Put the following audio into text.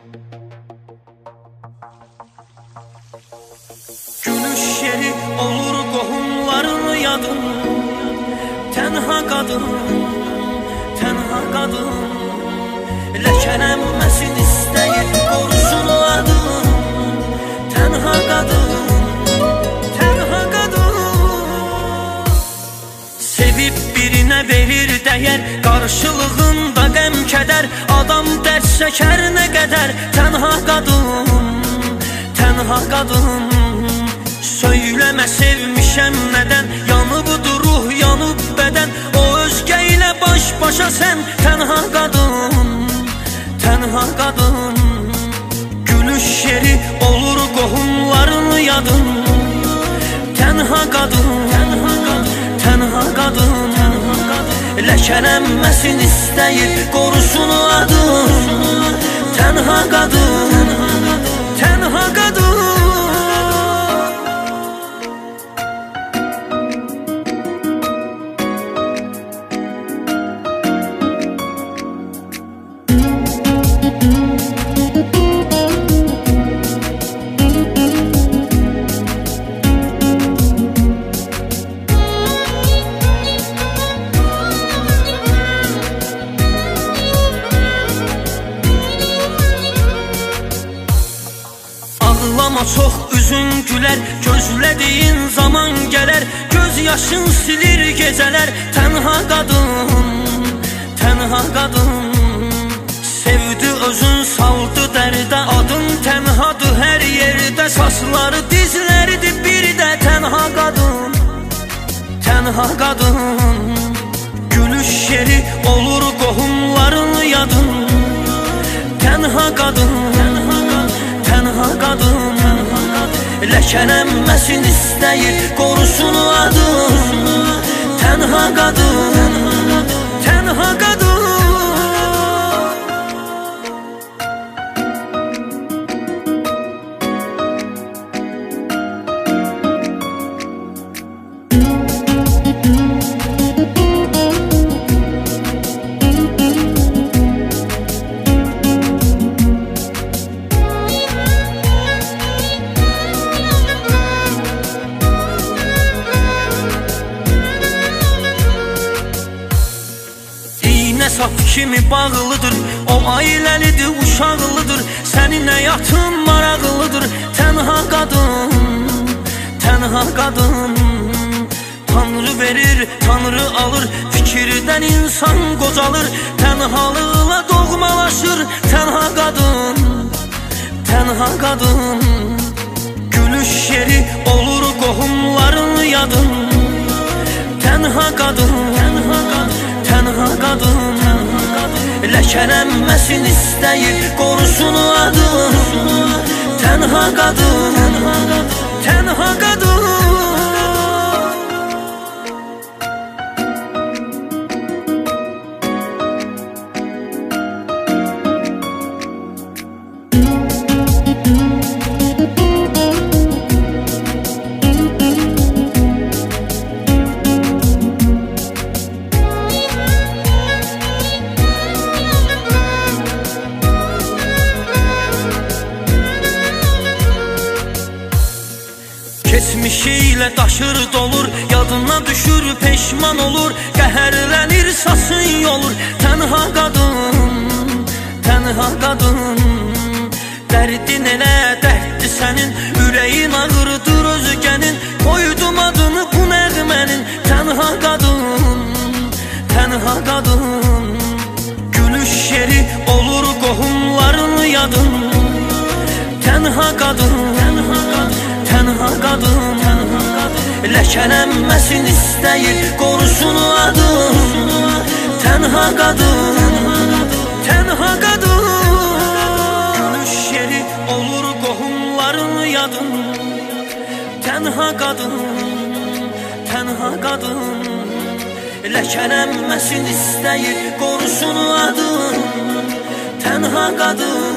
Gülüş yeri olur qohumların yadın. Tənha qadın, tənha qadın, ləkələnməsin istəyir, qorusun adın. Tənha qadın, tənha qadın, sevib birinə verir dəyər, qarşılığında qəm kədər. Adam dərd çəkər nə qədər, tənha qadın, tənha qadın. Söyləmə sevmişəm nədən, yanıbdır ruh, yanıb bədən. O özgə ilə baş-başa sən, tənha qadın, tənha qadın. Gülüş yeri olur qohumların yadın. Tənha qadın, tənha qadın, ləkələnməsin istəyir, qorusun adın. Tənha qadın, tənha qadın. Ağlama çox üzün gülər, gözlədiyin zaman gələr. Göz yaşın silir gecələr, tənha qadın, tənha qadın. Sevdi özün saldı dərdə, adın tənhadır hər yerdə. Saçları dizləridir bir də, tənha qadın, tənha qadın. Gülüş yeri olur qohumların yadın. Tənha qadın, tənha qadın, ləkələnməsin istəyir, qorusun adın. Tənha qadın, tənha qadın. Saf kimi bağlıdır, o ailəlidir, uşaqlıdır. Sənin həyatın maraqlıdır, tənha qadın, tənha qadın. Tanrı verir, Tanrı alır, fikirdən insan qocalır. Tənhalıqla doğmalaşır, tənha qadın, tənha qadın. Gülüş yeri olur qohumların yadın. Tənha qadın, tənha qadın, ləkələnməsin istəyir, qorusun adın. Tənha qadın, tənha qadın. Keçmişi ilə daşır dolur, yadına düşür peşman olur. Qəhərlənir sasın yolur, tənha qadın, tənha qadın. Dərdin elə dərddir sənin, ürəyin ağrıdır özgənin. Qoydum adını bu nəğmənin, tənha qadın, tənha qadın. Gülüş yeri olur qohumların yadın. Tənha qadın, tənha qadın, ləkələnməsin istəyir, qorusun adın. Tənha qadın, tənha qadın. Gülüş yeri olur qohumların yadın. Tənha qadın, tənha qadın, ləkələnməsin istəyir, qorusun adın. Tənha qadın.